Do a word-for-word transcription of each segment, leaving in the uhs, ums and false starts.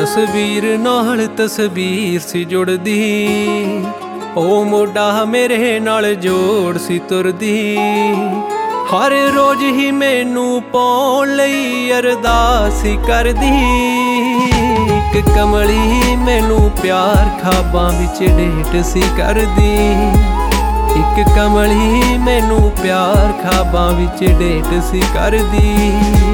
ਤਸਵੀਰ ਨਾਲ ਤਸਵੀਰ ਸੀ ਜੁੜਦੀ, ਉਹ ਮੋਢਾ ਮੇਰੇ ਨਾਲ ਜੋੜ ਸੀ ਤੁਰਦੀ। ਹਰ ਰੋਜ਼ ਹੀ ਮੈਨੂੰ ਪਾਉਣ ਲਈ ਅਰਦਾਸ ਸੀ ਕਰਦੀ। ਇੱਕ ਕਮਲੀ ਮੈਨੂੰ ਪਿਆਰ ਖਾਬਾਂ ਵਿੱਚ ਡੇਟ ਸੀ ਕਰਦੀ। ਇੱਕ ਕਮਲੀ ਮੈਨੂੰ ਪਿਆਰ ਖਾਬਾਂ ਵਿੱਚ ਡੇਟ ਸੀ ਕਰਦੀ।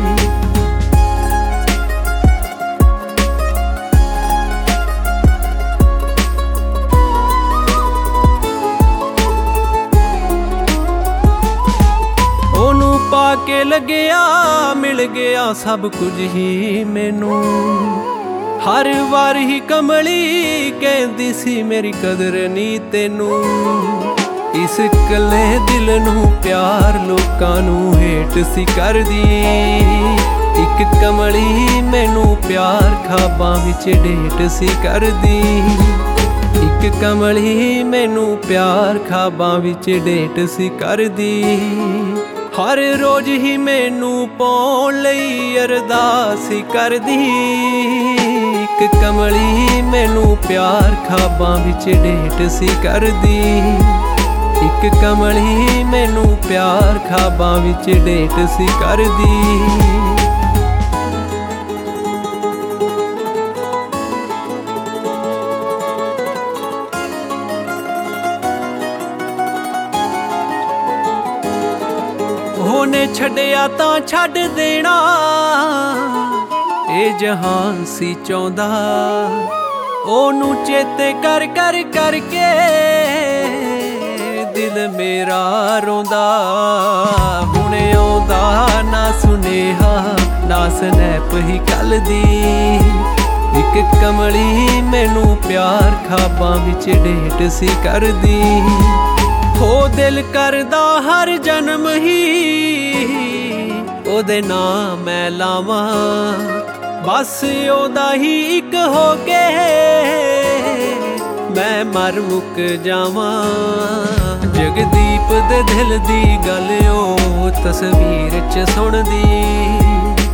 ਉਹਨੂੰ ਪਾ ਕੇ ਲੱਗਿਆ ਮਿਲ ਗਿਆ ਸਭ ਕੁਝ ਹੀ ਮੈਨੂੰ। ਹਰ ਵਾਰ ਹੀ ਕਮਲੀ ਕਹਿੰਦੀ ਸੀ ਮੇਰੀ ਕਦਰ ਨੀ ਤੈਨੂੰ। ਇਸ ਕੱਲੇ ਦਿਲ ਨੂੰ ਪਿਆਰ ਲੋਕਾਂ ਨੂੰ ਹੇਟ ਸੀ ਕਰਦੀ। ਇੱਕ ਕਮਲੀ ਮੈਨੂੰ ਪਿਆਰ ਖਾਬਾਂ ਵਿੱਚ ਡੇਟ ਸੀ ਕਰਦੀ। ਇੱਕ ਕਮਲੀ ਮੈਨੂੰ ਪਿਆਰ ਖਾਬਾਂ ਵਿੱਚ ਡੇਟ ਸੀ ਕਰਦੀ। ਹਰ ਰੋਜ਼ ਹੀ ਮੈਨੂੰ ਪਾਉਣ ਲਈ ਅਰਦਾਸ ਸੀ ਕਰਦੀ। ਇੱਕ ਕਮਲੀ ਮੈਨੂੰ ਪਿਆਰ ਖਾਬਾਂ ਵਿੱਚ ਡੇਟ ਸੀ ਕਰਦੀ। ਇੱਕ ਕਮਲੀ ਮੈਨੂੰ ਪਿਆਰ ਖਾਬਾਂ ਵਿੱਚ ਡੇਟ ਸੀ ਕਰਦੀ। ਉਹਨੇ ਛੱਡਿਆ ਤਾਂ ਛੱਡ ਦੇਣਾ, ਇਹ ਜਹਾਨ ਸੀ ਚਾਹੁੰਦਾ। ਉਹਨੂੰ ਚੇਤੇ ਕਰ ਕਰ ਕਰਕੇ ਦਿਲ ਮੇਰਾ ਰੋਂਦਾ। ਹੁਣ ਆਉਂਦਾ ਨਾ ਸੁਨੇਹਾ ਨਾ ਸਨੈਪ ਹੀ ਕੱਲ ਦੀ। ਇੱਕ ਕਮਲੀ ਮੈਨੂੰ ਪਿਆਰ ਖਾਬਾਂ ਵਿੱਚ ਡੇਟ ਸੀ ਕਰਦੀ। ਹੋ ਦਿਲ ਕਰਦਾ ਹਰ ਜਨਮ ਹੀ ਉਹਦੇ ਨਾਂ ਮੈਂ ਲਾਵਾਂ। ਬਸ ਉਹਦਾ ਹੀ ਇੱਕ ਹੋ ਕੇ ਮੈਂ ਮਰ ਮੁੱਕ ਜਾਵਾਂ। ਜਗਦੀਪ ਦੇ ਦਿਲ ਦੀ ਗੱਲ ਉਹ ਤਸਵੀਰ 'ਚ ਸੁਣਦੀ।